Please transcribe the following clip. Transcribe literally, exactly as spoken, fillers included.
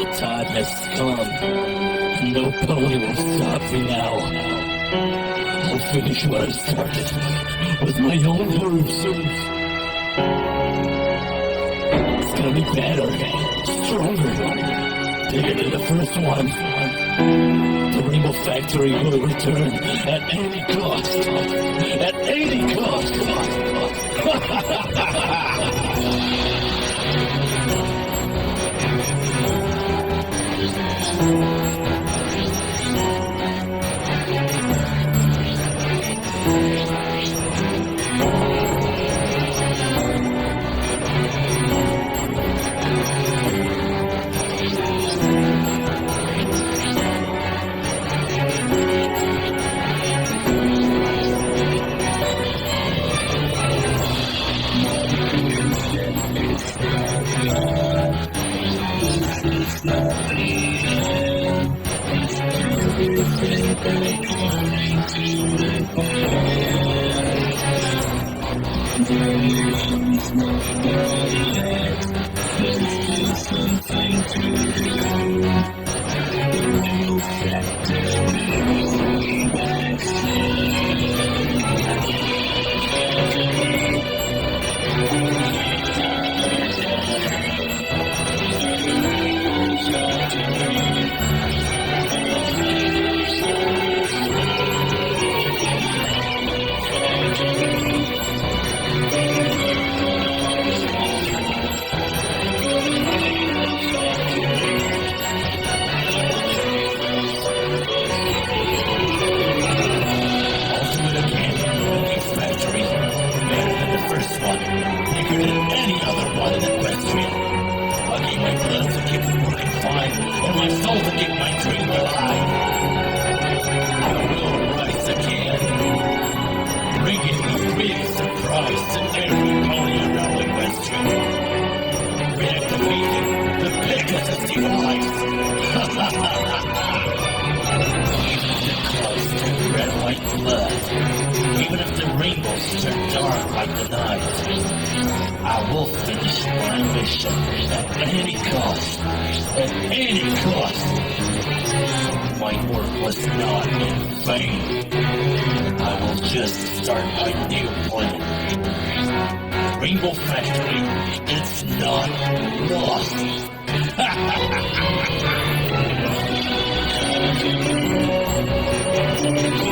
time has come. No pony will stop me now. I'll finish what I started with my own words. It's gonna be better, stronger, bigger than the first one. The Rainbow Factory will return at any cost. At any cost. Even if the rainbows turn dark like the night, I will finish my mission at any cost. At any cost. My work was not in vain. I will just start my new plan. Rainbow Factory, it's not lost.